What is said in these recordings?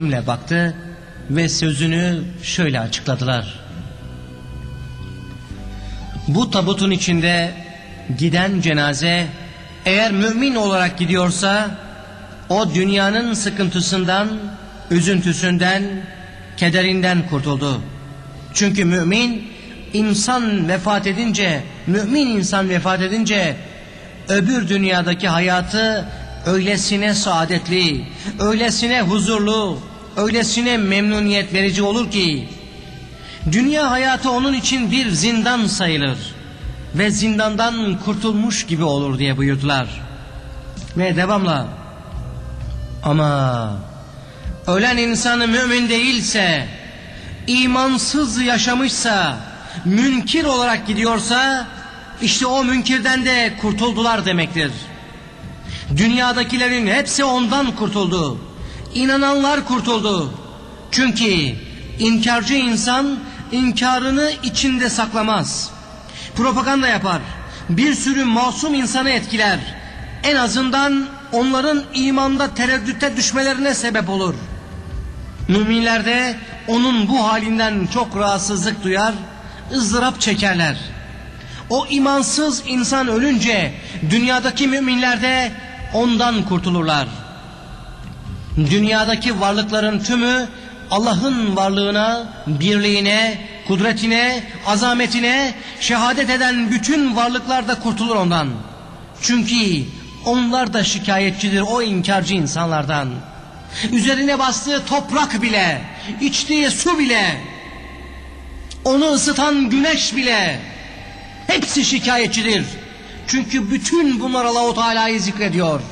baktı ve sözünü şöyle açıkladılar. Bu tabutun içinde giden cenaze eğer mümin olarak gidiyorsa o dünyanın sıkıntısından, üzüntüsünden, kederinden kurtuldu. Çünkü mümin insan vefat edince öbür dünyadaki hayatı öylesine saadetli, öylesine huzurlu, öylesine memnuniyet verici olur ki dünya hayatı onun için bir zindan sayılır ve zindandan kurtulmuş gibi olur diye buyurdular. Ve devamla, ama ölen insanı mümin değilse, imansız yaşamışsa, münkir olarak gidiyorsa, işte o münkirden de kurtuldular demektir. Dünyadakilerin hepsi ondan kurtuldu. İnananlar kurtuldu. Çünkü inkarcı insan inkarını içinde saklamaz. Propaganda yapar. Bir sürü masum insanı etkiler. En azından onların imanda tereddüte düşmelerine sebep olur. Müminler de onun bu halinden çok rahatsızlık duyar, ızdırap çekerler. O imansız insan ölünce dünyadaki müminler de ondan kurtulurlar. Dünyadaki varlıkların tümü Allah'ın varlığına, birliğine, kudretine, azametine şehadet eden bütün varlıklar da kurtulur ondan. Çünkü onlar da şikayetçidir o inkarcı insanlardan. Üzerine bastığı toprak bile, içtiği su bile, onu ısıtan güneş bile hepsi şikayetçidir. Çünkü bütün bunlar Allah-u Teala'yı zikrediyor.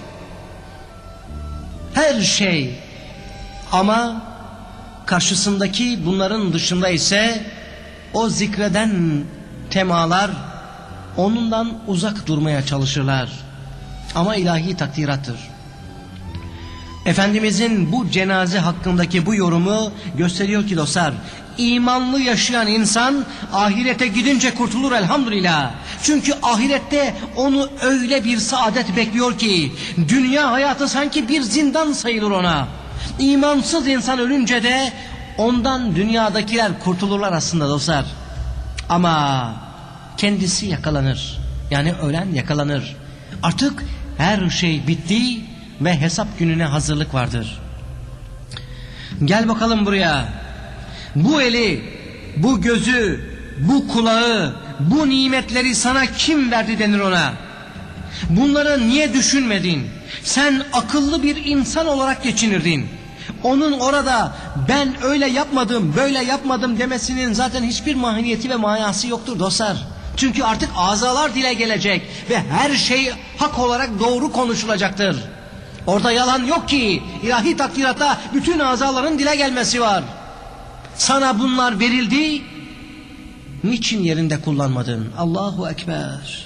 Her şey. Ama karşısındaki bunların dışında ise o zikreden temalar onundan uzak durmaya çalışırlar. Ama ilahi takdirattır. Efendimizin bu cenaze hakkındaki bu yorumu gösteriyor ki dostlar, imanlı yaşayan insan ahirete gidince kurtulur elhamdülillah. Çünkü ahirette onu öyle bir saadet bekliyor ki dünya hayatı sanki bir zindan sayılır ona. İmansız insan ölünce de ondan dünyadakiler kurtulurlar aslında dostlar. Ama kendisi yakalanır. Yani ölen yakalanır. Artık her şey bitti ve hesap gününe hazırlık vardır. Gel bakalım buraya. Bu eli, bu gözü, bu kulağı, bu nimetleri sana kim verdi denir ona. Bunları niye düşünmedin? Sen akıllı bir insan olarak geçinirdin. Onun orada ben öyle yapmadım, böyle yapmadım demesinin zaten hiçbir mahiyeti ve manası yoktur dostlar. Çünkü artık azalar dile gelecek ve her şey hak olarak doğru konuşulacaktır. Orada yalan yok ki, ilahi takdirata bütün azaların dile gelmesi var. Sana bunlar verildi, niçin yerinde kullanmadın? Allahu Ekber.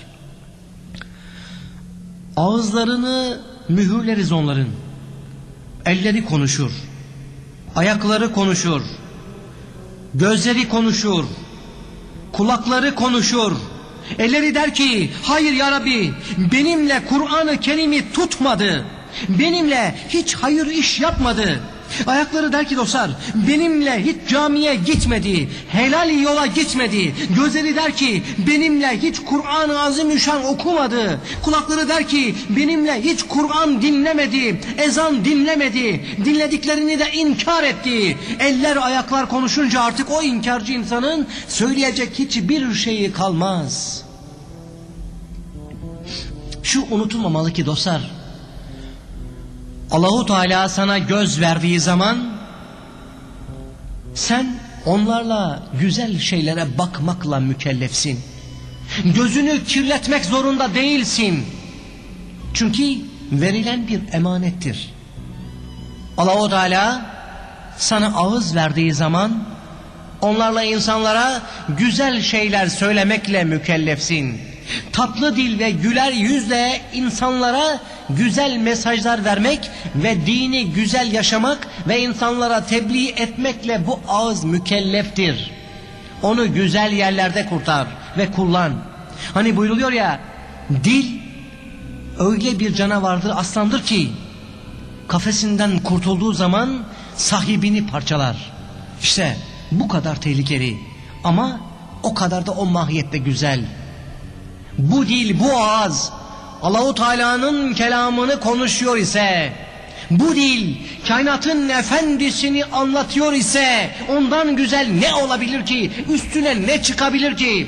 Ağızlarını mühürleriz onların. Elleri konuşur, ayakları konuşur, gözleri konuşur, kulakları konuşur. Elleri der ki, hayır ya Rabbi, benimle Kur'an-ı Kerim'i tutmadı, benimle hiç hayır iş yapmadı. Ayakları der ki dostlar, benimle hiç camiye gitmedi, helal yola gitmedi. Gözleri der ki, benimle hiç Kur'an-ı Azimüşşan okumadı. Kulakları der ki, benimle hiç Kur'an dinlemedi, ezan dinlemedi, dinlediklerini de inkar etti. Eller ayaklar konuşunca artık o inkarcı insanın söyleyecek hiçbir şeyi kalmaz. Şu unutulmamalı ki dostlar, Allahu Teala sana göz verdiği zaman sen onlarla güzel şeylere bakmakla mükellefsin. Gözünü kirletmek zorunda değilsin. Çünkü verilen bir emanettir. Allahu Teala sana ağız verdiği zaman onlarla insanlara güzel şeyler söylemekle mükellefsin. Tatlı dil ve güler yüzle insanlara güzel mesajlar vermek ve dini güzel yaşamak ve insanlara tebliğ etmekle bu ağız mükelleftir. Onu güzel yerlerde kurtar ve kullan. Hani buyruluyor ya, dil öyle bir canavardır, aslandır ki kafesinden kurtulduğu zaman sahibini parçalar. İşte bu kadar tehlikeli ama o kadar da o mahiyette güzel. Bu dil, bu ağız Allahu Teala'nın kelamını konuşuyor ise, bu dil kainatın efendisini anlatıyor ise ondan güzel ne olabilir ki? Üstüne ne çıkabilir ki?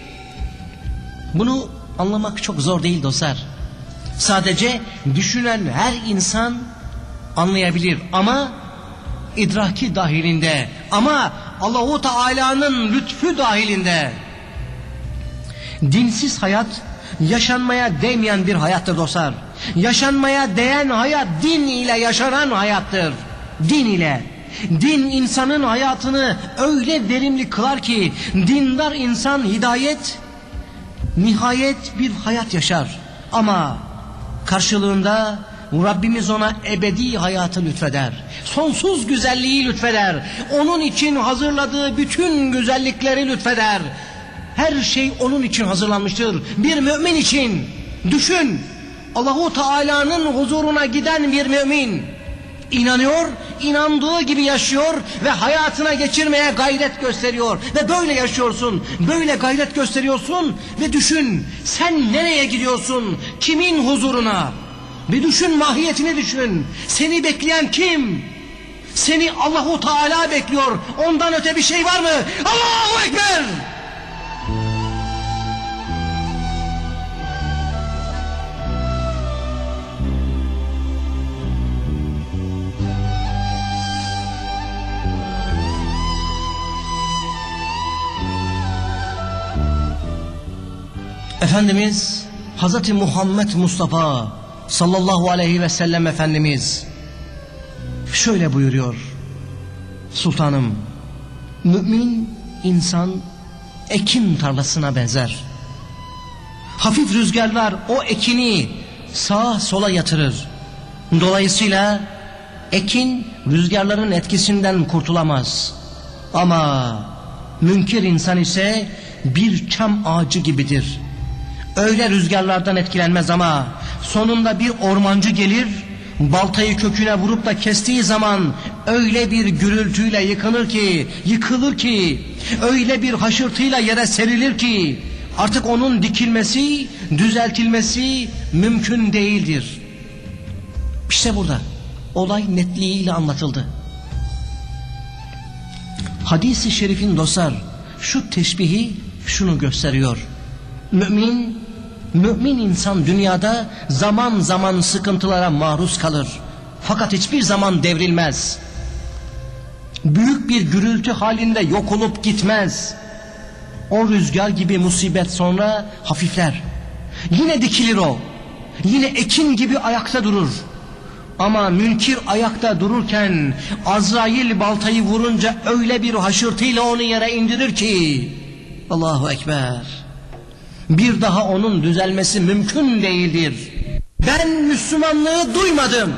Bunu anlamak çok zor değil dostlar. Sadece düşünen her insan anlayabilir ama idraki dahilinde, ama Allahu Teala'nın lütfu dahilinde. Dinsiz hayat yaşanmaya değmeyen bir hayattır dostlar. Yaşanmaya değen hayat din ile yaşanan hayattır. Din ile. Din insanın hayatını öyle verimli kılar ki dindar insan hidayet, nihayet bir hayat yaşar. Ama karşılığında Rabbimiz ona ebedi hayatı lütfeder. Sonsuz güzelliği lütfeder. Onun için hazırladığı bütün güzellikleri lütfeder. Her şey onun için hazırlanmıştır. Bir mümin için düşün. Allahu Teala'nın huzuruna giden bir mümin inanıyor, inandığı gibi yaşıyor ve hayatına geçirmeye gayret gösteriyor. Ve böyle yaşıyorsun, böyle gayret gösteriyorsun ve düşün, sen nereye gidiyorsun, kimin huzuruna? Bir düşün, mahiyetini düşün. Seni bekleyen kim? Seni Allahu Teala bekliyor. Ondan öte bir şey var mı? Allahu Ekber! Efendimiz Hazreti Muhammed Mustafa sallallahu aleyhi ve sellem Efendimiz şöyle buyuruyor: Sultanım, mümin insan ekin tarlasına benzer. Hafif rüzgarlar o ekini sağa sola yatırır. Dolayısıyla ekin rüzgarların etkisinden kurtulamaz. Ama münkir insan ise bir çam ağacı gibidir. Öyle rüzgarlardan etkilenmez ama sonunda bir ormancı gelir, baltayı köküne vurup da kestiği zaman öyle bir gürültüyle yıkılır ki, öyle bir haşırtıyla yere serilir ki artık onun dikilmesi, düzeltilmesi mümkün değildir. İşte burada olay netliğiyle anlatıldı. Hadis-i şerifin dostlar şu teşbihi şunu gösteriyor: Mümin insan dünyada zaman zaman sıkıntılara maruz kalır. Fakat hiçbir zaman devrilmez. Büyük bir gürültü halinde yok olup gitmez. O rüzgar gibi musibet sonra hafifler. Yine dikilir o. Yine ekin gibi ayakta durur. Ama münkir ayakta dururken Azrail baltayı vurunca öyle bir haşırtıyla onu yere indirir ki Allahu Ekber, bir daha onun düzelmesi mümkün değildir. Ben Müslümanlığı duymadım.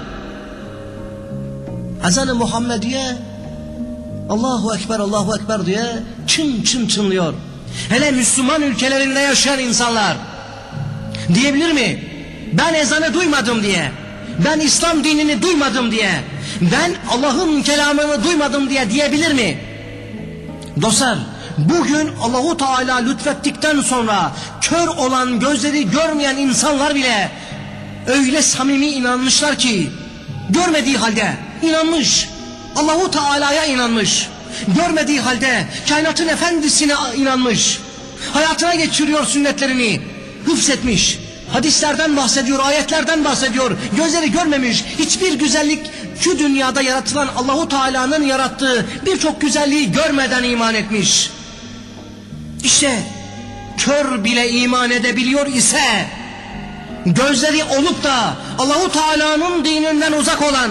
Ezan-ı Muhammediye Allahu Ekber, Allahu Ekber diye çın çın çınlıyor. Hele Müslüman ülkelerinde yaşayan insanlar diyebilir mi? Ben ezanı duymadım diye, ben İslam dinini duymadım diye, ben Allah'ın kelamını duymadım diye diyebilir mi? Dostlar, bugün Allahu Teala lütfettikten sonra kör olan, gözleri görmeyen insanlar bile öyle samimi inanmışlar ki, görmediği halde inanmış, Allahu Teala'ya inanmış, görmediği halde kainatın efendisine inanmış, hayatına geçiriyor sünnetlerini, hıfzetmiş, hadislerden bahsediyor, ayetlerden bahsediyor, gözleri görmemiş hiçbir güzellik, şu dünyada yaratılan Allahu Teala'nın yarattığı birçok güzelliği görmeden iman etmiş. İşte kör bile iman edebiliyor ise, gözleri olup da Allahu Teala'nın dininden uzak olan,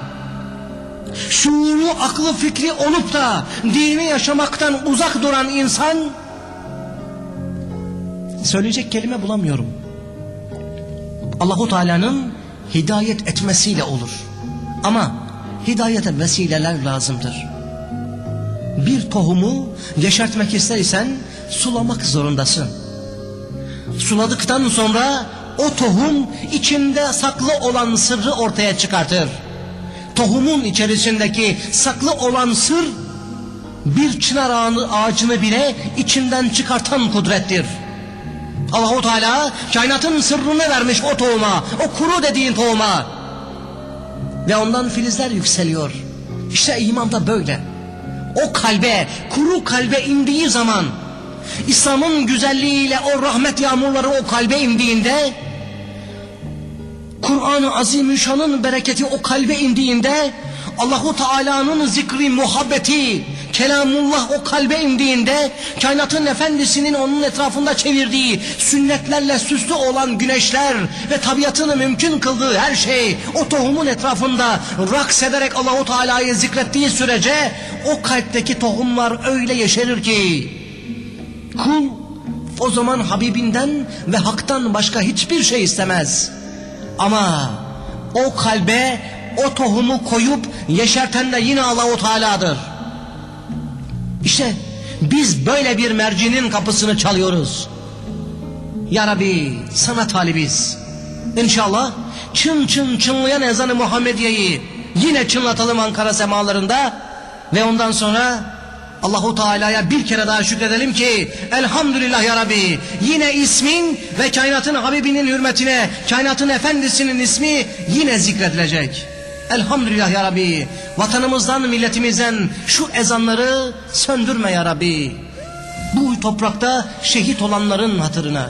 şuuru, aklı, fikri olup da dini yaşamaktan uzak duran insan, söyleyecek kelime bulamıyorum. Allahu Teala'nın hidayet etmesiyle olur. Ama hidayete vesileler lazımdır. Bir tohumu yeşertmek istersen sulamak zorundasın. Suladıktan sonra o tohum içinde saklı olan sırrı ortaya çıkartır. Tohumun içerisindeki saklı olan sır bir çınar ağacını bile içinden çıkartan kudrettir. Allah-u Teala kainatın sırrını vermiş o tohuma, o kuru dediğin tohuma. Ve ondan filizler yükseliyor. İşte iman da böyle. O kalbe, kuru kalbe indiği zaman, İslam'ın güzelliğiyle o rahmet yağmurları o kalbe indiğinde, Kur'an-ı Azimüşşan'ın bereketi o kalbe indiğinde, Allahu Teala'nın zikri, muhabbeti, kelamullah o kalbe indiğinde, kainatın efendisinin onun etrafında çevirdiği sünnetlerle süslü olan güneşler ve tabiatını mümkün kıldığı her şey o tohumun etrafında raks ederek Allahu Teala'yı zikrettiği sürece o kalpteki tohumlar öyle yeşerir ki kul o zaman Habibinden ve haktan başka hiçbir şey istemez. Ama o kalbe o tohumu koyup yeşerten de yine Allah-u Teala'dır. İşte biz böyle bir mercinin kapısını çalıyoruz. Ya Rabbi sana talibiz. İnşallah çın çın çınlayan ezanı Muhammediye'yi yine çınlatalım Ankara semalarında ve ondan sonra Allahu Teala'ya bir kere daha şükredelim ki elhamdülillah ya Rabbi, yine ismin ve kainatın Habibinin hürmetine kainatın efendisinin ismi yine zikredilecek. Elhamdülillah ya Rabbi, vatanımızdan milletimizden şu ezanları söndürme ya Rabbi, bu toprakta şehit olanların hatırına.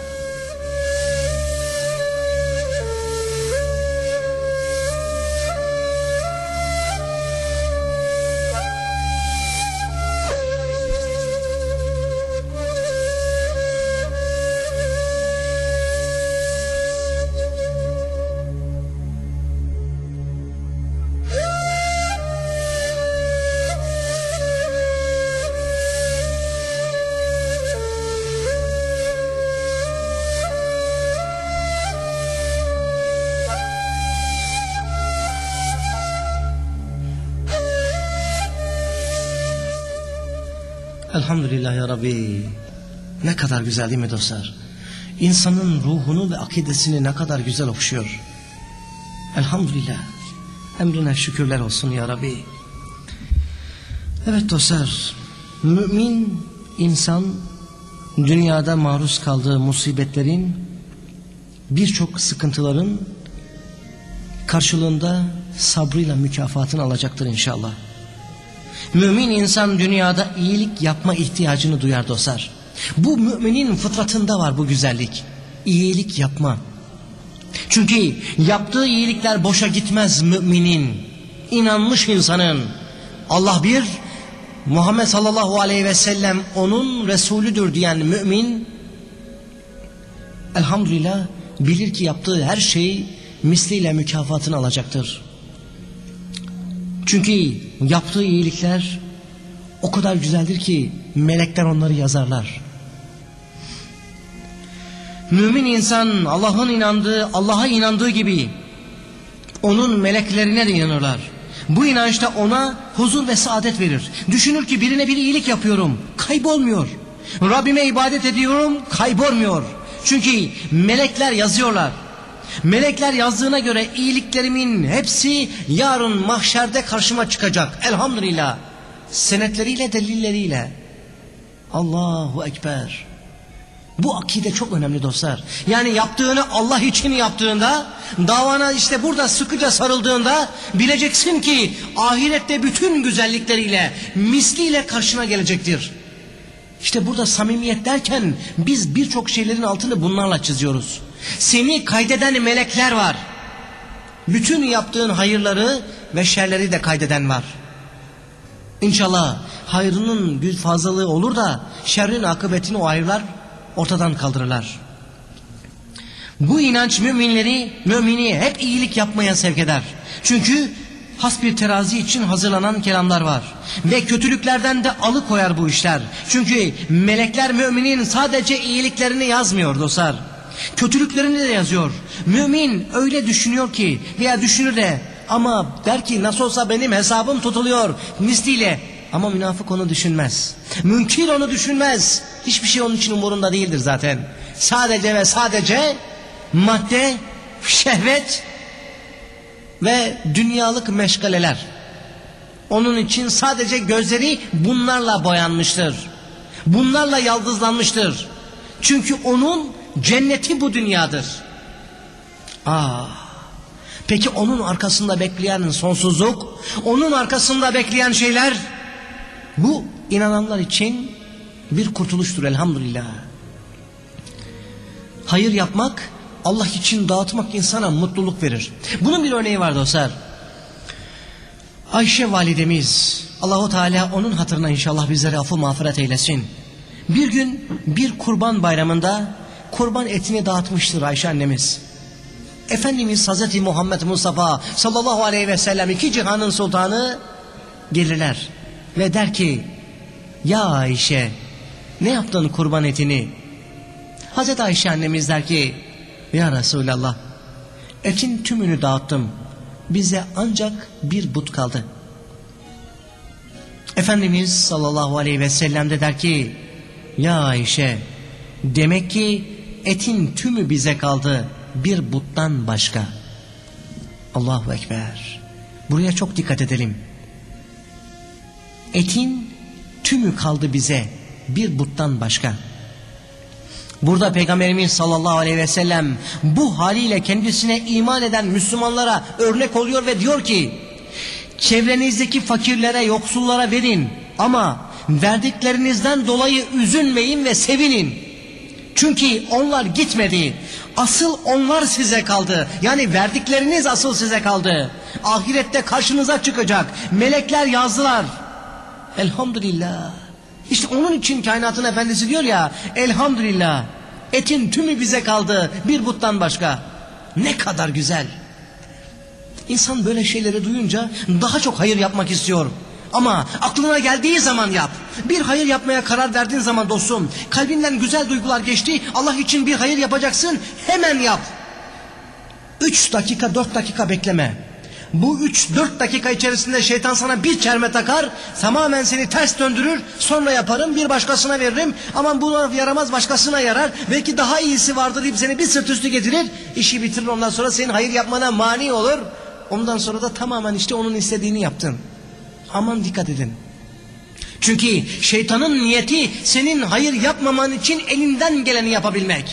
Elhamdülillah ya Rabbi. Ne kadar güzel değil mi dostlar? İnsanın ruhunu ve akidesini ne kadar güzel okşuyor. Elhamdülillah. Emrine şükürler olsun ya Rabbi. Evet dostlar, mümin insan dünyada maruz kaldığı musibetlerin, birçok sıkıntıların karşılığında sabrıyla mükafatını alacaktır inşallah. Mümin insan dünyada iyilik yapma ihtiyacını duyar dostlar. Bu müminin fıtratında var bu güzellik. İyilik yapma. Çünkü yaptığı iyilikler boşa gitmez müminin, inanmış insanın. Allah bir, Muhammed sallallahu aleyhi ve sellem onun Resulüdür diyen mümin, elhamdülillah bilir ki yaptığı her şey misliyle mükafatını alacaktır. Çünkü yaptığı iyilikler o kadar güzeldir ki melekler onları yazarlar. Mümin insan Allah'a inandığı gibi onun meleklerine de inanırlar. Bu inançta ona huzur ve saadet verir. Düşünür ki birine bir iyilik yapıyorum, kaybolmuyor. Rabbime ibadet ediyorum, kaybolmuyor. Çünkü melekler yazıyorlar. Melekler yazdığına göre iyiliklerimin hepsi yarın mahşerde karşıma çıkacak. Elhamdülillah. Senetleriyle, delilleriyle. Allahu Ekber. Bu akide çok önemli dostlar. Yani yaptığını Allah için yaptığında, davana işte burada sıkıca sarıldığında bileceksin ki ahirette bütün güzellikleriyle, misliyle karşına gelecektir. İşte burada samimiyet derken biz birçok şeylerin altını bunlarla çiziyoruz. Seni kaydeden melekler var. Bütün yaptığın hayırları ve şerleri de kaydeden var. İnşallah hayrının fazlalığı olur da şerrin akıbetini o hayırlar ortadan kaldırırlar. Bu inanç mümini hep iyilik yapmaya sevk eder. Çünkü has bir terazi için hazırlanan kelamlar var. Ve kötülüklerden de alıkoyar bu işler. Çünkü melekler müminin sadece iyiliklerini yazmıyor dostlar. Kötülüklerini de yazıyor. Mümin öyle düşünüyor ki veya düşünür de ama der ki nasıl olsa benim hesabım tutuluyor misliyle. Ama münafık onu düşünmez. Münkir onu düşünmez. Hiçbir şey onun için umurunda değildir zaten. Sadece ve sadece madde, şehvet ve dünyalık meşgaleler. Onun için sadece gözleri bunlarla boyanmıştır. Bunlarla yaldızlanmıştır. Çünkü onun cenneti bu dünyadır. Peki onun arkasında bekleyen sonsuzluk, onun arkasında bekleyen şeyler, bu inananlar için bir kurtuluştur elhamdülillah. Hayır yapmak, Allah için dağıtmak insana mutluluk verir. Bunun bir örneği var dostlar. Ayşe validemiz, Allahu Teala onun hatırına inşallah bizlere affı mağfiret eylesin. Bir gün bir kurban bayramında kurban etini dağıtmıştır Ayşe annemiz. Efendimiz Hazreti Muhammed Mustafa sallallahu aleyhi ve sellem, iki cihanın sultanı, gelirler ve der ki, ya Ayşe, ne yaptın kurban etini? Hazreti Ayşe annemiz der ki, ya Resulallah, etin tümünü dağıttım, bize ancak bir but kaldı. Efendimiz sallallahu aleyhi ve sellem de der ki, ya Ayşe, demek ki etin tümü bize kaldı, bir buttan başka. Allahu Ekber. Buraya çok dikkat edelim. Etin tümü kaldı bize, bir buttan başka. Burada Peygamberimiz sallallahu aleyhi ve sellem bu haliyle kendisine iman eden Müslümanlara örnek oluyor ve diyor ki, çevrenizdeki fakirlere, yoksullara verin ama verdiklerinizden dolayı üzülmeyin ve sevinin. Çünkü onlar gitmedi. Asıl onlar size kaldı. Yani verdikleriniz asıl size kaldı. Ahirette karşınıza çıkacak. Melekler yazdılar. Elhamdülillah. İşte onun için kainatın efendisi diyor ya, elhamdülillah, etin tümü bize kaldı, bir buttan başka. Ne kadar güzel. İnsan böyle şeyleri duyunca daha çok hayır yapmak istiyor. Ama aklına geldiği zaman yap. Bir hayır yapmaya karar verdiğin zaman dostum, kalbinden güzel duygular geçti, Allah için bir hayır yapacaksın, hemen yap. 3 dakika 4 dakika bekleme. Bu 3-4 dakika içerisinde şeytan sana bir çelme takar, tamamen seni ters döndürür, sonra yaparım, bir başkasına veririm, aman buna yaramaz, başkasına yarar, belki daha iyisi vardır deyip seni bir sırt üstü getirir, işi bitirir, ondan sonra senin hayır yapmana mani olur, ondan sonra da tamamen işte onun istediğini yaptın. Aman dikkat edin. Çünkü şeytanın niyeti senin hayır yapmaman için elinden geleni yapabilmek.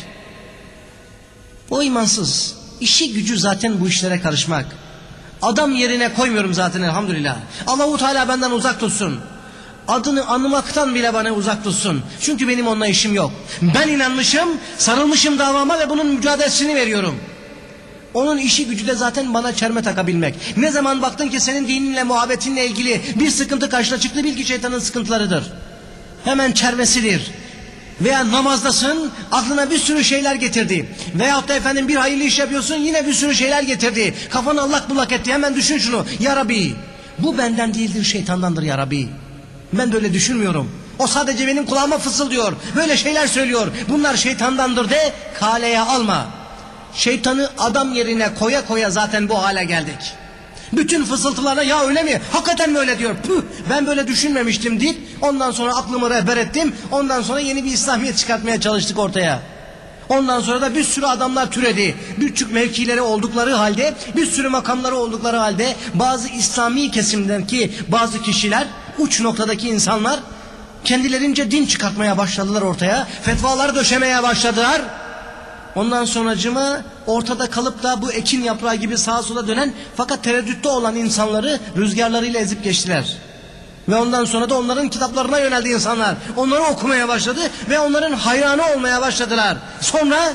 O imansız, işi gücü zaten bu işlere karışmak. Adam yerine koymuyorum zaten elhamdülillah. Allahu Teala benden uzak tutsun. Adını anmaktan bile bana uzak tutsun. Çünkü benim onunla işim yok. Ben inanmışım, sarılmışım davama ve bunun mücadelesini veriyorum. Onun işi gücü de zaten bana çelme takabilmek. Ne zaman baktın ki senin dininle, muhabbetinle ilgili bir sıkıntı karşına çıktı, bil ki şeytanın sıkıntılarıdır. Hemen çelmesidir. Veya namazdasın, aklına bir sürü şeyler getirdi. Veyahut da efendim bir hayırlı iş yapıyorsun, yine bir sürü şeyler getirdi. Kafanı allak bullak etti, hemen düşün şunu. Ya Rabbi, bu benden değildir, şeytandandır ya Rabbi. Ben de öyle düşünmüyorum. O sadece benim kulağıma fısıldıyor, böyle şeyler söylüyor. Bunlar şeytandandır de, kaleye alma. Şeytanı adam yerine koya koya zaten bu hale geldik. Bütün fısıltılarına ya öyle mi? Hakikaten mi öyle diyor? Püh, ben böyle düşünmemiştim deyip ondan sonra aklımı rehber ettim. Ondan sonra yeni bir İslamiyet çıkartmaya çalıştık ortaya. Ondan sonra da bir sürü adamlar türedi. Birçok mevkileri oldukları halde, bir sürü makamları oldukları halde bazı İslami kesimdeki bazı kişiler, uç noktadaki insanlar kendilerince din çıkartmaya başladılar ortaya. Fetvalar döşemeye başladılar. Ondan sonracıma ortada kalıp da bu ekin yaprağı gibi sağa sola dönen fakat tereddütte olan insanları rüzgarlarıyla ezip geçtiler. Ve ondan sonra da onların kitaplarına yöneldi insanlar. Onları okumaya başladı ve onların hayranı olmaya başladılar. Sonra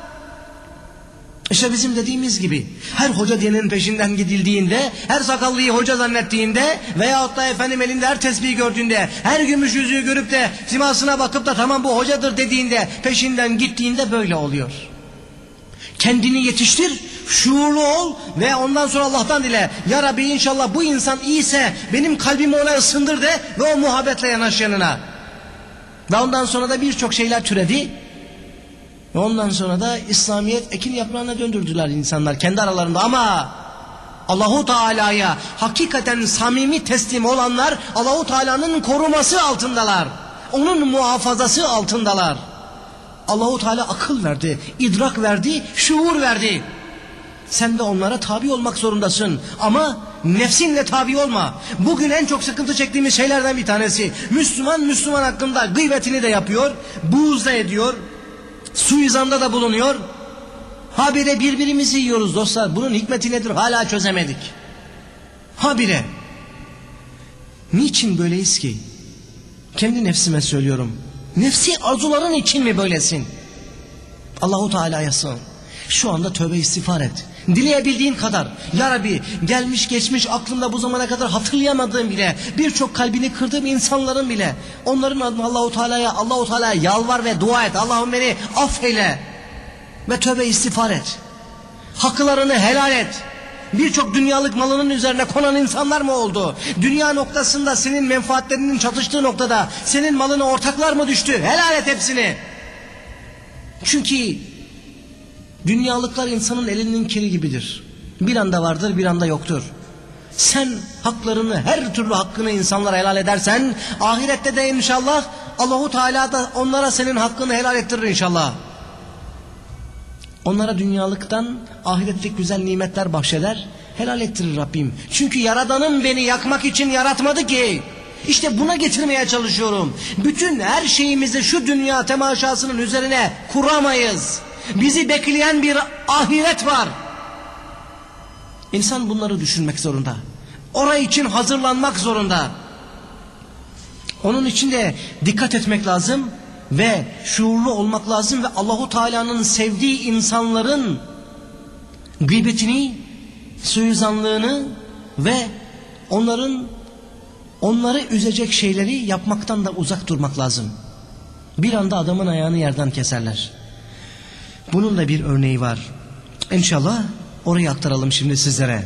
işte bizim dediğimiz gibi her hoca diyenin peşinden gidildiğinde, her sakallıyı hoca zannettiğinde veyahut da efendim elinde her tesbihi gördüğünde, her gümüş yüzüğü görüp de simasına bakıp da tamam bu hocadır dediğinde, peşinden gittiğinde böyle oluyor. Kendini yetiştir, şuurlu ol ve ondan sonra Allah'tan dile. Ya Rabbi inşallah bu insan iyiyse benim kalbimi ona ısındır de ve o muhabbetle yanaş yanına. Ve ondan sonra da birçok şeyler türedi. Ve ondan sonra da İslamiyet ekin yaprağına döndürdüler insanlar kendi aralarında. Ama Allahu Teala'ya hakikaten samimi teslim olanlar Allahu Teala'nın koruması altındalar. Onun muhafazası altındalar. Allahu Teala akıl verdi, idrak verdi, şuur verdi. Sen de onlara tabi olmak zorundasın. Ama nefsinle tabi olma. Bugün en çok sıkıntı çektiğimiz şeylerden bir tanesi. Müslüman hakkında gıybetini de yapıyor. Buğz da ediyor. Suizanda da bulunuyor. Habire birbirimizi yiyoruz dostlar. Bunun hikmeti nedir hala çözemedik. Habire. Niçin böyleyiz ki? Kendi nefsime söylüyorum. Nefsi arzuların için mi böylesin? Allahu Teala'ya sığın. Şu anda tövbe istiğfar et. Dileyebildiğin kadar. Ya Rabbi, gelmiş geçmiş aklımda bu zamana kadar hatırlayamadığım bile, birçok kalbini kırdığım insanların bile, onların adına Allahu Teala'ya yalvar ve dua et. Allah'ım beni affeyle ve tövbe istiğfar et. Haklarını helal et. Birçok dünyalık malının üzerine konan insanlar mı oldu? Dünya noktasında senin menfaatlerinin çatıştığı noktada senin malına ortaklar mı düştü? Helal et hepsini. Çünkü dünyalıklar insanın elinin kiri gibidir. Bir anda vardır, bir anda yoktur. Sen haklarını, her türlü hakkını insanlara helal edersen, ahirette de inşallah Allahu Teala da onlara senin hakkını helal ettirir inşallah. Onlara dünyalıktan ahiretlik güzel nimetler bahşeder, helal ettirir Rabbim. Çünkü Yaradanım beni yakmak için yaratmadı ki. İşte buna getirmeye çalışıyorum. Bütün her şeyimizi şu dünya temaşasının üzerine kuramayız. Bizi bekleyen bir ahiret var. İnsan bunları düşünmek zorunda. Orası için hazırlanmak zorunda. Onun için de dikkat etmek lazım ve şuurlu olmak lazım ve Allahu Teala'nın sevdiği insanların gıybetini, suizanlığını ve onları üzecek şeyleri yapmaktan da uzak durmak lazım. Bir anda adamın ayağını yerden keserler. Bunun da bir örneği var. İnşallah orayı aktaralım şimdi sizlere.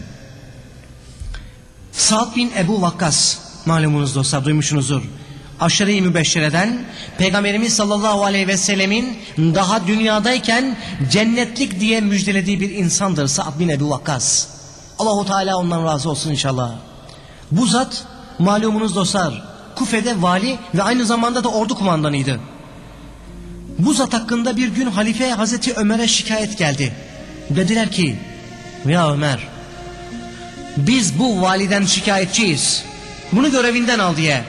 Sa'd bin Ebu Vakkas, malumunuz dostlar, duymuşsunuzdur. Aşere-i Mübeşşere'den Peygamberimiz sallallahu aleyhi ve sellemin daha dünyadayken cennetlik diye müjdelediği bir insandır Sa'd bin Ebu Vakkas. Allahu Teala ondan razı olsun inşallah. Bu zat malumunuz dostlar Kufe'de vali ve aynı zamanda da ordu kumandanıydı. Bu zat hakkında bir gün halife Hazreti Ömer'e şikayet geldi. Dediler ki, ya Ömer, biz bu validen şikayetçiyiz. Bunu görevinden al diye.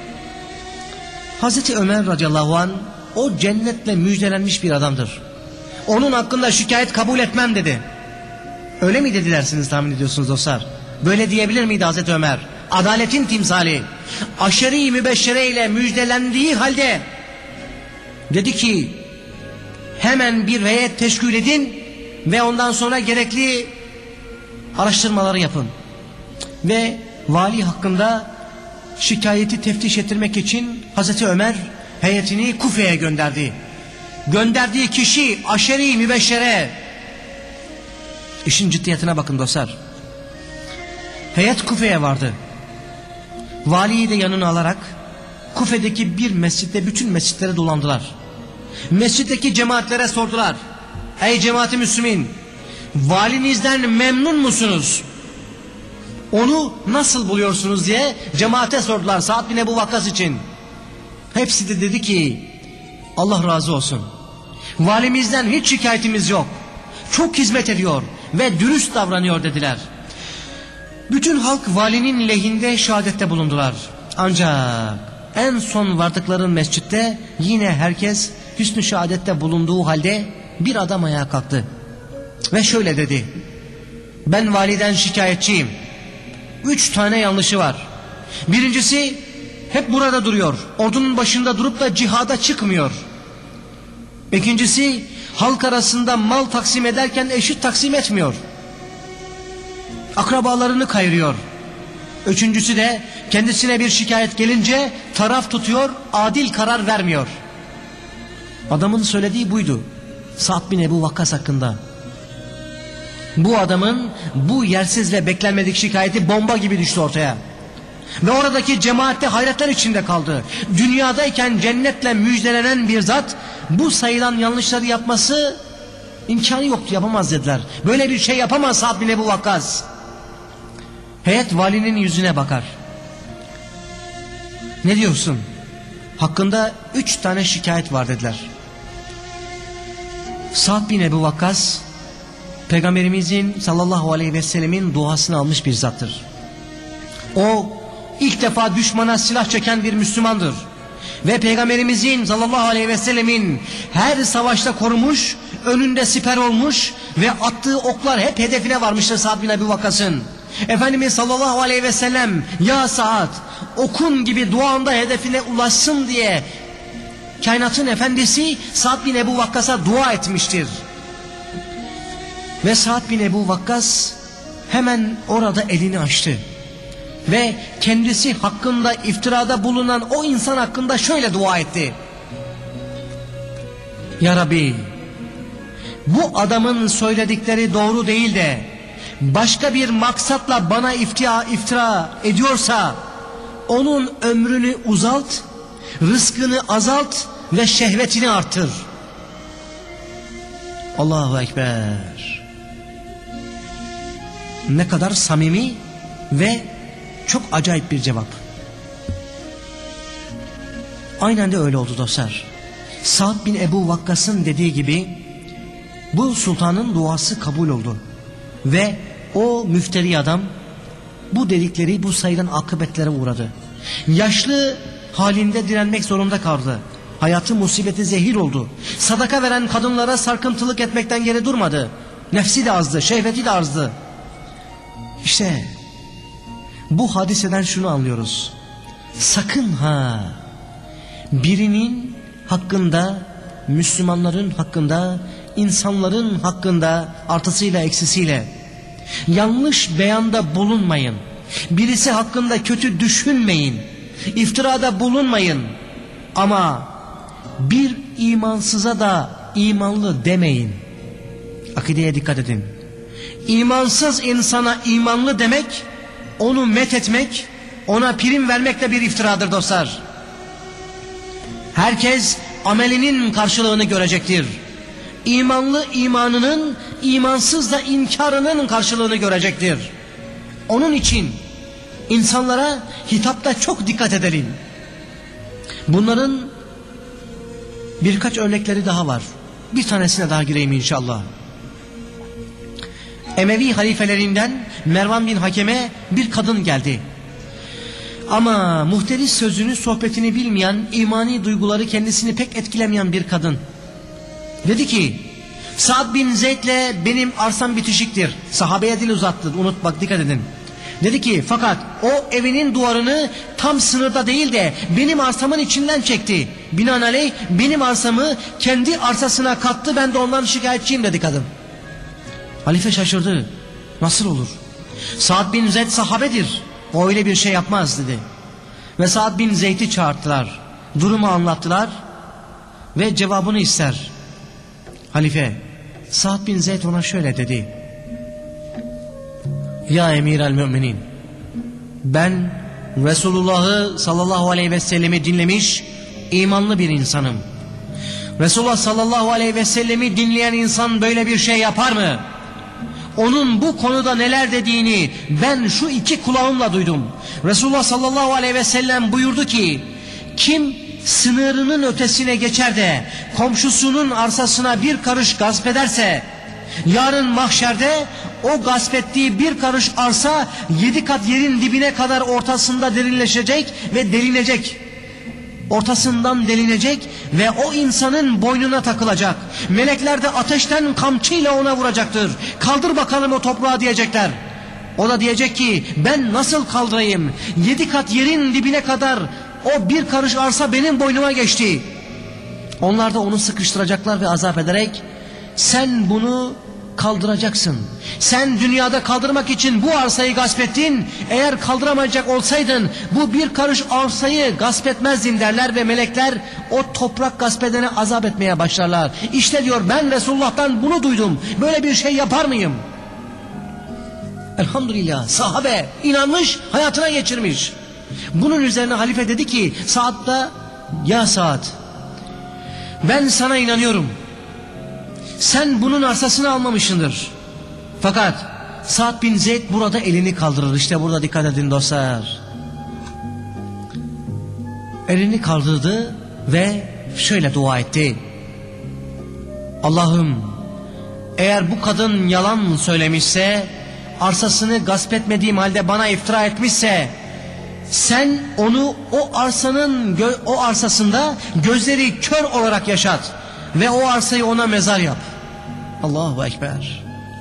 Hazreti Ömer radıyallahu anh, o cennetle müjdelenmiş bir adamdır. Onun hakkında şikayet kabul etmem dedi. Öyle mi dedilersiniz tahmin ediyorsunuz dostlar? Böyle diyebilir miydi Hazreti Ömer? Adaletin timsali. Aşere-i Mübeşşere ile müjdelendiği halde dedi ki, hemen bir heyet teşkil edin ve ondan sonra gerekli araştırmaları yapın. Ve vali hakkında şikayeti teftiş ettirmek için Hazreti Ömer heyetini Kufe'ye gönderdi. Gönderdiği kişi Aşere-i Mübeşşere. İşin ciddiyetine bakın dostlar. Heyet Kufe'ye vardı. Valiyi de yanına alarak Kufe'deki bir mescitte bütün mescitlere dolandılar. Mescitteki cemaatlere sordular. Ey cemaat-i Müslümin, valinizden memnun musunuz? Onu nasıl buluyorsunuz diye cemaate sordular Sa'd bin Ebu Vakkas için. Hepsi de dedi ki, Allah razı olsun. Valimizden hiç şikayetimiz yok. Çok hizmet ediyor ve dürüst davranıyor dediler. Bütün halk valinin lehinde şehadette bulundular. Ancak en son vardıkları mescitte yine herkes hüsnü şehadette bulunduğu halde bir adam ayağa kalktı. Ve şöyle dedi. Ben validen şikayetçiyim. 3 tane yanlışı var. Birincisi hep burada duruyor. Ordunun başında durup da cihada çıkmıyor. İkincisi halk arasında mal taksim ederken eşit taksim etmiyor. Akrabalarını kayırıyor. Üçüncüsü de kendisine bir şikayet gelince taraf tutuyor, adil karar vermiyor. Adamın söylediği buydu. Sa'd bin Ebu Vakkas hakkında. Bu adamın bu yersiz ve beklenmedik şikayeti bomba gibi düştü ortaya. Ve oradaki cemaatte hayretler içinde kaldı. Dünyadayken cennetle müjdelenen bir zat bu sayılan yanlışları yapması imkanı yoktu, yapamaz dediler. Böyle bir şey yapamaz Sa'd bin Ebu Vakkas. Heyet valinin yüzüne bakar. Ne diyorsun? Hakkında 3 tane şikayet var dediler. Sa'd bin Ebu Vakkas Peygamberimizin sallallahu aleyhi ve sellemin duasını almış bir zattır. O ilk defa düşmana silah çeken bir Müslümandır. Ve Peygamberimizin sallallahu aleyhi ve sellemin her savaşta korumuş, önünde siper olmuş ve attığı oklar hep hedefine varmıştır Sa'd bin Ebu Vakkas'ın. Efendimiz sallallahu aleyhi ve sellem, ya Sa'd, okun gibi duanda hedefine ulaşsın diye kainatın efendisi Sa'd bin Ebu Vakkas'a dua etmiştir. Ve Sa'd bin Ebu Vakkas hemen orada elini açtı. Ve kendisi hakkında iftirada bulunan o insan hakkında şöyle dua etti. Ya Rabbi, bu adamın söyledikleri doğru değil de başka bir maksatla bana iftira ediyorsa onun ömrünü uzalt, rızkını azalt ve şehvetini artır. Allahu Ekber. Ne kadar samimi ve çok acayip bir cevap. Aynen de öyle oldu dostlar. Sa'd bin Ebu Vakkas'ın dediği gibi bu sultanın duası kabul oldu. Ve o müfteri adam bu dedikleri, bu sayılan akıbetlere uğradı. Yaşlı halinde direnmek zorunda kaldı. Hayatı musibeti zehir oldu. Sadaka veren kadınlara sarkıntılık etmekten geri durmadı. Nefsi de azdı, şehveti de azdı. İşte bu hadiseden şunu anlıyoruz. Sakın ha birinin hakkında, Müslümanların hakkında, insanların hakkında artısıyla eksisiyle yanlış beyanda bulunmayın. Birisi hakkında kötü düşünmeyin. İftirada bulunmayın. Ama bir imansıza da imanlı demeyin. Akideye dikkat edin. İmansız insana imanlı demek, onu methetmek, ona prim vermekle bir iftiradır dostlar. Herkes amelinin karşılığını görecektir. İmanlı imanının, imansız da inkarının karşılığını görecektir. Onun için insanlara hitapta çok dikkat edelim. Bunların birkaç örnekleri daha var. Bir tanesine daha gireyim inşallah. Emevi halifelerinden Mervan bin Hakem'e bir kadın geldi. Ama muhteris sözünü, sohbetini bilmeyen, imani duyguları kendisini pek etkilemeyen bir kadın. Dedi ki, Sa'd bin Zeyd'le benim arsam bitişiktir. Sahabeye dil uzattı, unut bak dikkat edin. Dedi ki, fakat o evinin duvarını tam sınırda değil de benim arsamın içinden çekti. Binaenaleyh benim arsamı kendi arsasına kattı, ben de ondan şikayetçiyim dedi kadın. Halife şaşırdı. Nasıl olur? Sa'd bin Zeyd sahabedir. O öyle bir şey yapmaz dedi. Ve Sa'd bin Zeyd'i çağırttılar. Durumu anlattılar. Ve cevabını ister. Halife, Sa'd bin Zeyd ona şöyle dedi. Ya emir el müminin, ben Resulullah'ı sallallahu aleyhi ve sellemi dinlemiş, imanlı bir insanım. Resulullah sallallahu aleyhi ve sellemi dinleyen insan böyle bir şey yapar mı? Onun bu konuda neler dediğini ben şu iki kulağımla duydum. Resulullah sallallahu aleyhi ve sellem buyurdu ki, kim sınırının ötesine geçer de komşusunun arsasına bir karış gasp ederse, yarın mahşerde o gasp ettiği bir karış arsa 7 kat yerin dibine kadar ortasında derinleşecek ve delinecek. Ortasından delinecek ve o insanın boynuna takılacak. Melekler de ateşten kamçıyla ona vuracaktır. Kaldır bakalım o toprağı diyecekler. O da diyecek ki, ben nasıl kaldırayım? 7 kat yerin dibine kadar o bir karış arsa benim boynuma geçti. Onlar da onu sıkıştıracaklar ve azap ederek, sen bunu kaldıracaksın. Sen dünyada kaldırmak için bu arsayı gasp ettin. Eğer kaldıramayacak olsaydın bu bir karış arsayı gasp etmezdin derler ve melekler o toprak gasp edene azap etmeye başlarlar. İşte diyor, ben Resulullah'tan bunu duydum. Böyle bir şey yapar mıyım? Elhamdülillah, sahabe inanmış, hayatına geçirmiş. Bunun üzerine halife dedi ki Sa'd'a, ya Sa'd, ben sana inanıyorum. Sen bunun arsasını almamışsındır. Fakat Sa'd bin Zeyd burada elini kaldırır. İşte burada dikkat edin dostlar. Elini kaldırdı ve şöyle dua etti. Allah'ım, Eğer bu kadın yalan söylemişse, arsasını gasp etmediğim halde bana iftira etmişse, sen onu o arsasında gözleri kör olarak yaşat ve o arsayı ona mezar yap. Allahu Ekber.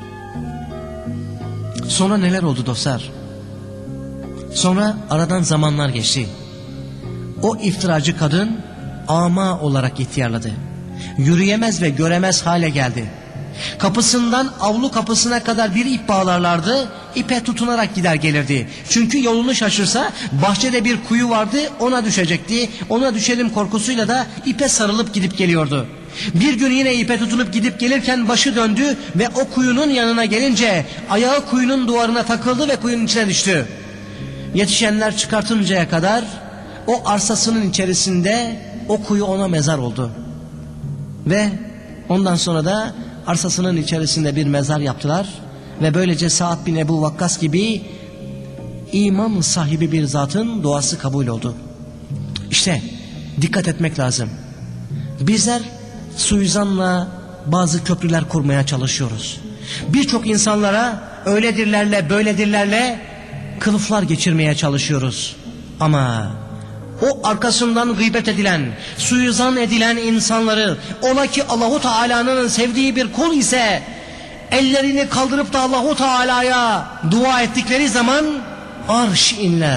Sonra neler oldu dostlar? Sonra aradan zamanlar geçti. O iftiracı kadın ama olarak ihtiyarladı. Yürüyemez ve göremez hale geldi. Kapısından avlu kapısına kadar bir ip bağlarlardı, ipe tutunarak gider gelirdi. Çünkü yolunu şaşırsa bahçede bir kuyu vardı, ona düşecekti. Ona düşelim korkusuyla da ipe sarılıp gidip geliyordu. Bir gün yine ipe tutunup gidip gelirken başı döndü ve o kuyunun yanına gelince ayağı kuyunun duvarına takıldı ve kuyunun içine düştü. Yetişenler çıkartıncaya kadar o arsasının içerisinde o kuyu ona mezar oldu. Ve ondan sonra da arsasının içerisinde bir mezar yaptılar ve böylece Sa'd bin Ebu Vakkas gibi iman sahibi bir zatın duası kabul oldu. İşte dikkat etmek lazım. Bizler suizanla bazı köprüler kurmaya çalışıyoruz. Birçok insanlara öyledirlerle böyledirlerle kılıflar geçirmeye çalışıyoruz. Ama o arkasından gıybet edilen, suizan edilen insanları, ola ki Allahu Teala'nın sevdiği bir kul ise, ellerini kaldırıp da Allahu Teala'ya dua ettikleri zaman arş inler.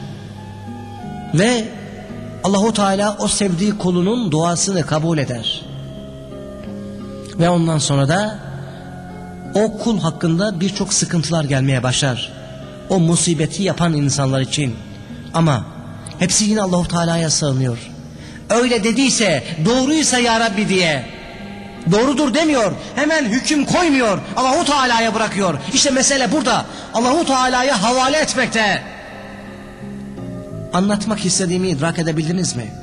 Ve Allahu Teala o sevdiği kulunun duasını kabul eder. Ve ondan sonra da o kul hakkında birçok sıkıntılar gelmeye başlar. O musibeti yapan insanlar için. Ama hepsi yine Allahu Teala'ya sığınıyor. Öyle dediyse, doğruysa ya Rabbi diye. Doğrudur demiyor. Hemen hüküm koymuyor. Allahu Teala'ya bırakıyor. İşte mesele burada. Allahu Teala'ya havale etmekte. Anlatmak istediğimi idrak edebildiniz mi?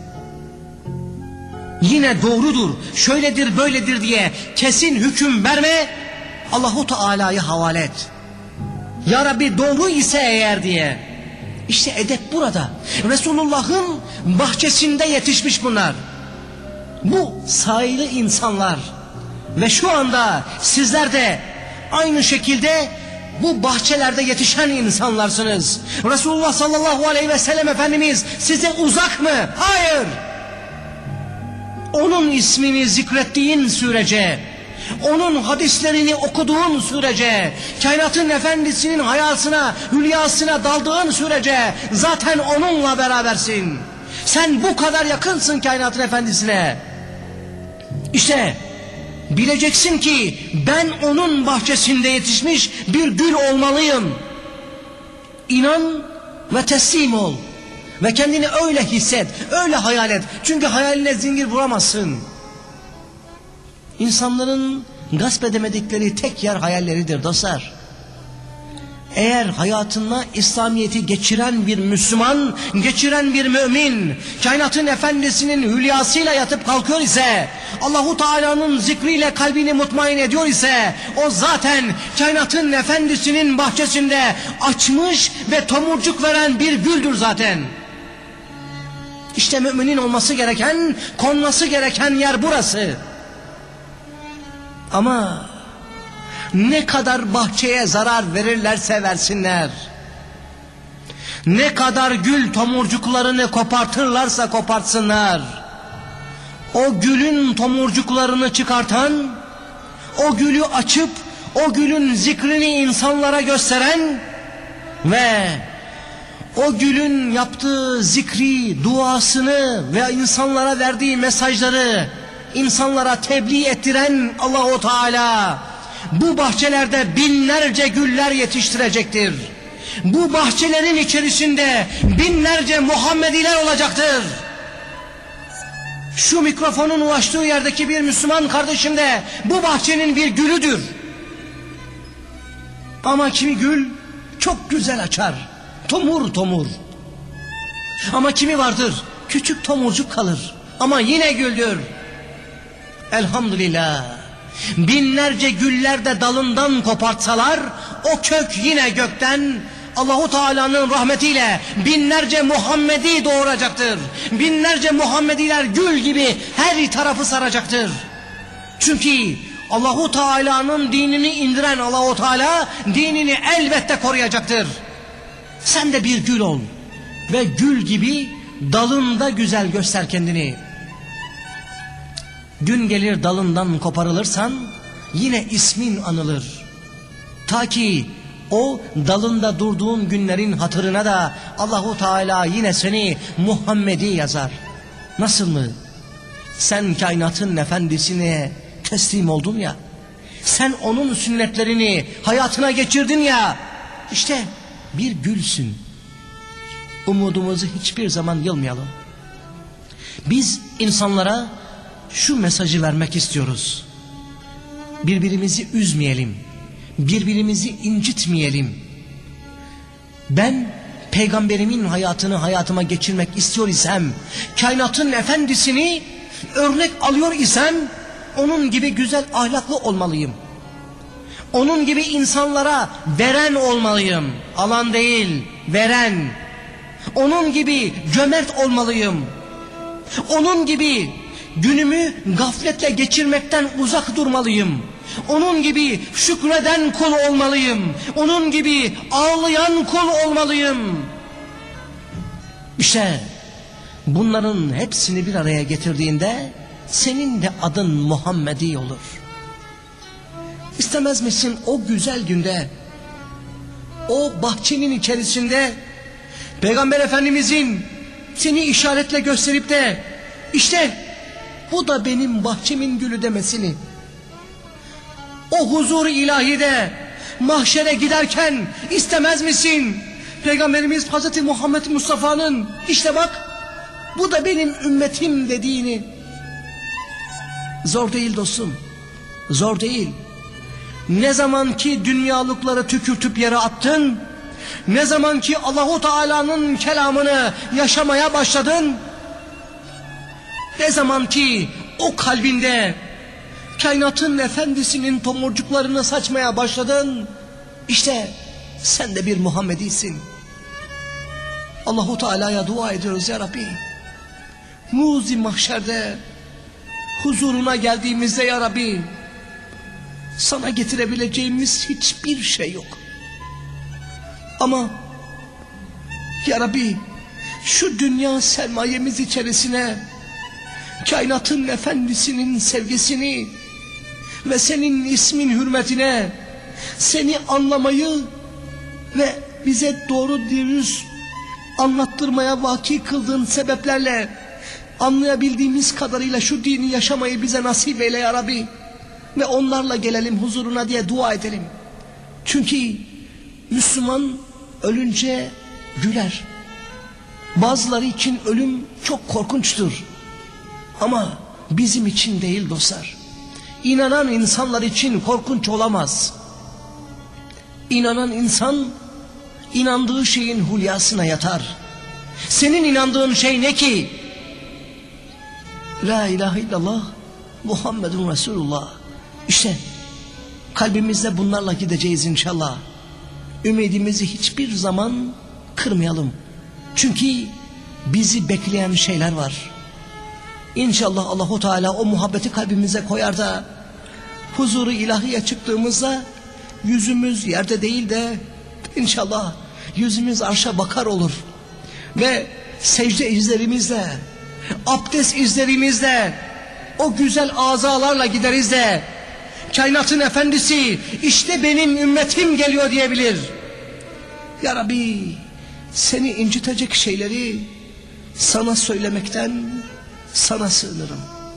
Yine doğrudur, şöyledir, böyledir diye kesin hüküm verme. Allahu Teala'ya havale et. Ya Rabbi doğru ise eğer diye. İşte edep burada. Resulullah'ın bahçesinde yetişmiş bunlar. Bu sayılı insanlar. Ve şu anda sizler de aynı şekilde bu bahçelerde yetişen insanlarsınız. Resulullah sallallahu aleyhi ve sellem Efendimiz size uzak mı? Hayır. Onun ismini zikrettiğin sürece, onun hadislerini okuduğun sürece, kainatın efendisinin hayasına, hülyasına daldığın sürece zaten onunla berabersin. Sen bu kadar yakınsın kainatın efendisine. İşte bileceksin ki ben onun bahçesinde yetişmiş bir gül olmalıyım. İnan ve teslim ol. Ve kendini öyle hisset, öyle hayal et. Çünkü hayaline zincir vuramazsın. İnsanların gasp edemedikleri tek yer hayalleridir dostlar. Eğer hayatına İslamiyet'i geçiren bir Müslüman, geçiren bir mümin, kainatın efendisinin hülyasıyla yatıp kalkıyor ise, Allahu Teala'nın zikriyle kalbini mutmain ediyor ise, o zaten kainatın efendisinin bahçesinde açmış ve tomurcuk veren bir güldür zaten. İşte müminin olması gereken, konması gereken yer burası. Ama ne kadar bahçeye zarar verirlerse versinler, ne kadar gül tomurcuklarını kopartırlarsa kopartsınlar, o gülün tomurcuklarını çıkartan, o gülü açıp o gülün zikrini insanlara gösteren ve o gülün yaptığı zikri, duasını ve insanlara verdiği mesajları insanlara tebliğ ettiren Allahu Teala bu bahçelerde binlerce güller yetiştirecektir. Bu bahçelerin içerisinde binlerce Muhammediler olacaktır. Şu mikrofonun ulaştığı yerdeki bir Müslüman kardeşim de bu bahçenin bir gülüdür. Ama kimi gül çok güzel açar, tomur tomur. Ama kimi vardır, küçük tomurcuk kalır ama yine güldür. Elhamdülillah. Binlerce güller de dalından kopartsalar, o kök yine gökten Allahu Teala'nın rahmetiyle binlerce Muhammedi doğuracaktır. Binlerce Muhammediler gül gibi her tarafı saracaktır. Çünkü Allahu Teala'nın dinini indiren Allahu Teala dinini elbette koruyacaktır. Sen de bir gül ol ve gül gibi dalında güzel göster kendini. Gün gelir dalından koparılırsan yine ismin anılır. Ta ki o dalında durduğun günlerin hatırına da Allahu Teala yine seni Muhammed'i yazar. Nasıl mı? Sen kainatın efendisine teslim oldun ya. Sen onun sünnetlerini hayatına geçirdin ya. İşte bir gülsün. Umudumuzu hiçbir zaman yılmayalım. Biz insanlara şu mesajı vermek istiyoruz. Birbirimizi üzmeyelim. Birbirimizi incitmeyelim. Ben peygamberimin hayatını hayatıma geçirmek istiyor isem, kainatın efendisini örnek alıyor isem, onun gibi güzel ahlaklı olmalıyım. Onun gibi insanlara veren olmalıyım. Alan değil, veren. Onun gibi cömert olmalıyım. Onun gibi günümü gafletle geçirmekten uzak durmalıyım. Onun gibi şükreden kul olmalıyım. Onun gibi ağlayan kul olmalıyım. İşte bunların hepsini bir araya getirdiğinde senin de adın Muhammedi olur. İstemez misin o güzel günde, o bahçenin içerisinde Peygamber Efendimizin seni işaretle gösterip de işte bu da benim bahçemin gülü demesini, o huzur-u ilahide mahşere giderken istemez misin Peygamberimiz Hazreti Muhammed Mustafa'nın işte bak bu da benim ümmetim dediğini? Zor değil dostum, zor değil. Ne zaman ki dünyalıkları tükürtüp yere attın, ne zaman ki Allahu Teala'nın kelamını yaşamaya başladın, ne zaman ki o kalbinde kainatın efendisinin tomurcuklarını saçmaya başladın, işte sen de bir Muhammedisin. Allahu Teala'ya dua ediyoruz ya Rabbi. Muzi mahşerde huzuruna geldiğimizde ya Rabbi, sana getirebileceğimiz hiçbir şey yok. Ama ya Rabbi şu dünya sermayemiz içerisine kainatın efendisinin sevgisini ve senin ismin hürmetine seni anlamayı ve bize doğru dürüst anlattırmaya vaki kıldığın sebeplerle anlayabildiğimiz kadarıyla şu dini yaşamayı bize nasip eyle ya Rabbi. Ve onlarla gelelim huzuruna diye dua edelim. Çünkü Müslüman ölünce güler. Bazıları için ölüm çok korkunçtur. Ama bizim için değil dostlar. İnanan insanlar için korkunç olamaz. İnanan insan inandığı şeyin hulyasına yatar. Senin inandığın şey ne ki? La ilahe illallah Muhammedun Resulullah. İşte kalbimizde bunlarla gideceğiz inşallah. Ümidimizi hiçbir zaman kırmayalım. Çünkü bizi bekleyen şeyler var. İnşallah Allahu Teala o muhabbeti kalbimize koyar da huzuru ilahiye çıktığımızda yüzümüz yerde değil de inşallah yüzümüz arşa bakar olur. Ve secde izlerimizle, abdest izlerimizle, o güzel azalarla gideriz de kainatın efendisi işte benim ümmetim geliyor diyebilir. Ya Rabbi seni incitecek şeyleri sana söylemekten sana sığınırım.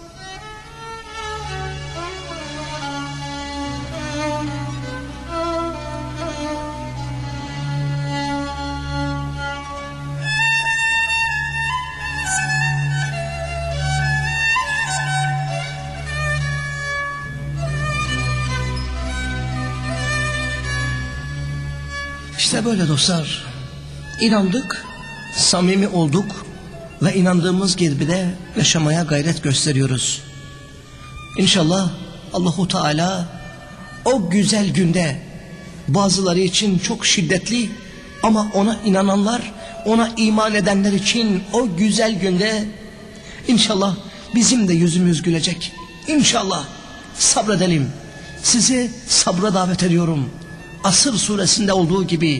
İşte böyle dostlar, inandık, samimi olduk ve inandığımız gibi de yaşamaya gayret gösteriyoruz. İnşallah Allahu Teala o güzel günde bazıları için çok şiddetli ama ona inananlar, ona iman edenler için o güzel günde inşallah bizim de yüzümüz gülecek. İnşallah sabredelim. Sizi sabra davet ediyorum. Asır suresinde olduğu gibi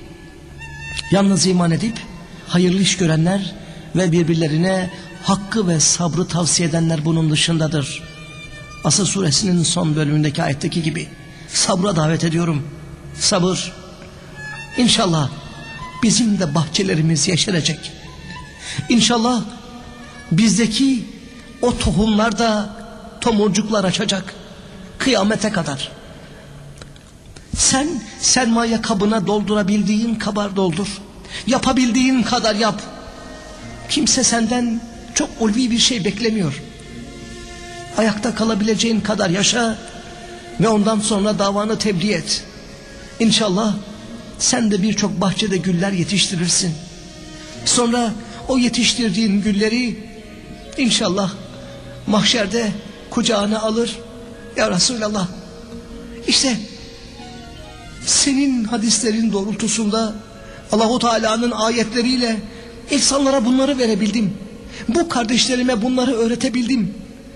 yalnız iman edip hayırlı iş görenler ve birbirlerine hakkı ve sabrı tavsiye edenler bunun dışındadır. Asır suresinin son bölümündeki ayetteki gibi sabra davet ediyorum. Sabır. İnşallah bizim de bahçelerimiz yeşerecek. İnşallah bizdeki o tohumlar da tomurcuklar açacak kıyamete kadar. Sen sermaye kabına doldurabildiğin kadar doldur. Yapabildiğin kadar yap. Kimse senden çok ulvi bir şey beklemiyor. Ayakta kalabileceğin kadar yaşa ve ondan sonra davanı tebliğ et. İnşallah sen de birçok bahçede güller yetiştirirsin. Sonra o yetiştirdiğin gülleri İnşallah mahşerde kucağına alır. Ya Resulallah, işte senin hadislerin doğrultusunda Allahu Teala'nın ayetleriyle insanlara bunları verebildim. Bu kardeşlerime bunları öğretebildim.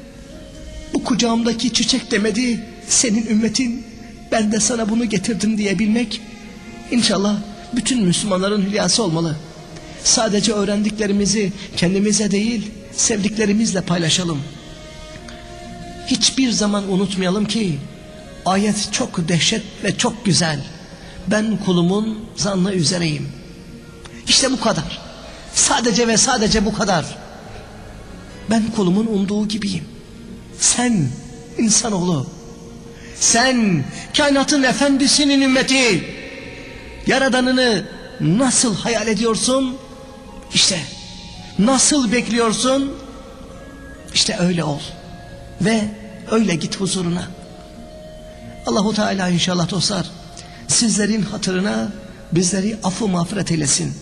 Bu kucağımdaki çiçek demedi senin ümmetin, ben de sana bunu getirdim diyebilmek İnşallah bütün Müslümanların hülyası olmalı. Sadece öğrendiklerimizi kendimize değil sevdiklerimizle paylaşalım. Hiçbir zaman unutmayalım ki ayet çok dehşet ve çok güzel. Ben kulumun zannı üzereyim. İşte bu kadar. Sadece ve sadece bu kadar. Ben kulumun umduğu gibiyim. Sen insanoğlu, sen kainatın efendisinin ümmeti, Yaradanını nasıl hayal ediyorsun? İşte nasıl bekliyorsun? İşte öyle ol ve öyle git huzuruna. Allahu Teala inşallah dostlar sizlerin hatırına bizleri affı mağfiret eylesin.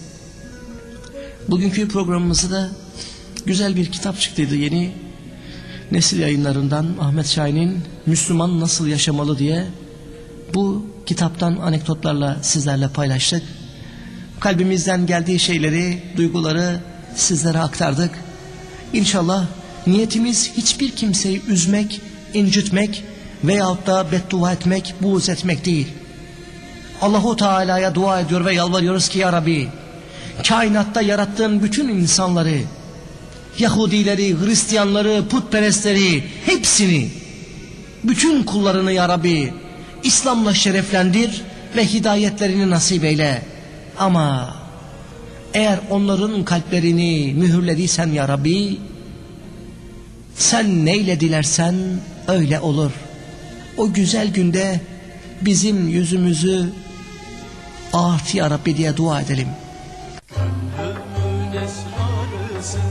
Bugünkü programımızda da güzel bir kitap çıktıydı yeni. Nesil Yayınlarından Ahmet Şahin'in Müslüman Nasıl Yaşamalı diye bu kitaptan anekdotlarla sizlerle paylaştık. Kalbimizden geldiği şeyleri, duyguları sizlere aktardık. İnşallah niyetimiz hiçbir kimseyi üzmek, incitmek veyahut da beddua etmek, buğz etmek değil. Allahu Teala'ya dua ediyor ve yalvarıyoruz ki ya Rabbi, kainatta yarattığın bütün insanları, Yahudileri, Hristiyanları, putperestleri, hepsini, bütün kullarını ya Rabbi İslam'la şereflendir ve hidayetlerini nasip eyle. Ama eğer onların kalplerini mühürlediysen ya Rabbi, sen neyle dilersen öyle olur. O güzel günde bizim yüzümüzü ağart ya Rabbi diye dua edelim. Gönlümün esrarısın,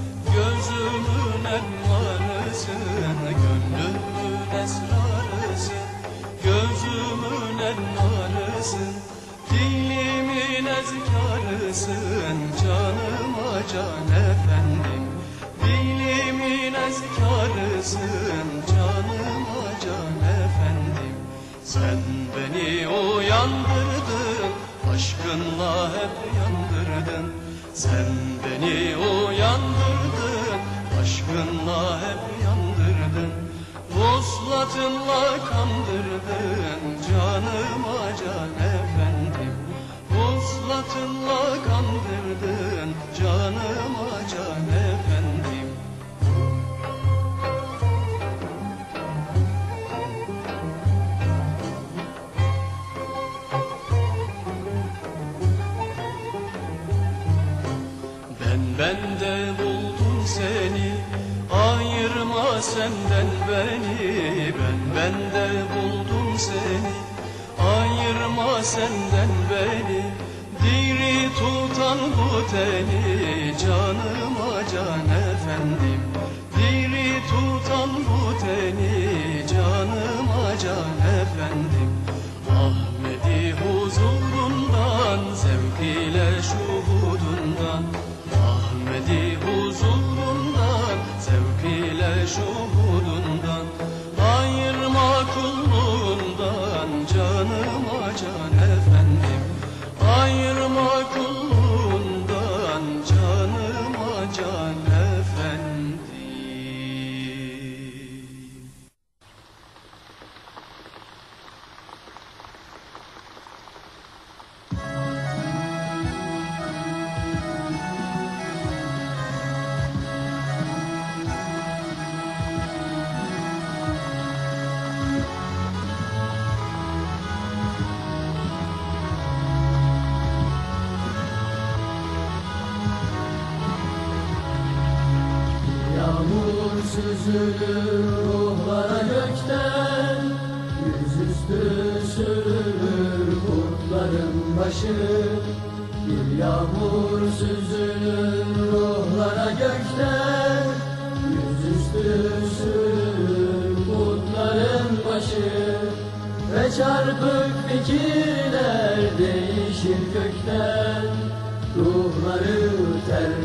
gözümün elmarısın. Gönlümün esrarısın, gözümün elmarısın. Dilimin ezkarısın, canıma can efendim. Dilimin ezkarısın, canıma can efendim. Sen beni uyandırdın, aşkınla hep yandırdın. Sen beni uyandırdın, aşkınla hep yandırdın. Vuslatınla kandırdın, canıma can efendim. Vuslatınla kandırdın, canıma can efendim. Bende buldum seni, ayırma senden beni. Bende buldum seni, ayırma senden beni. Diri tutan bu teni, canıma can efendim. Diri tutan bu teni, canıma can efendim. Ahmedi huzurundan, zevk ile şuhudundan. Ahmedi huzurundan, zevk ile şuhudundan. Ayırma kulluğundan, canıma can efendim. Ayırma kulluğundan, canıma can efendim. süzülür ruhlara gökten, yüzüstü sürülür kurtların başı. Bir yağmur süzülür ruhlara gökten, yüzüstü sürülür kurtların başı. Ve çarpık fikirler değişir kökten, ruhları ter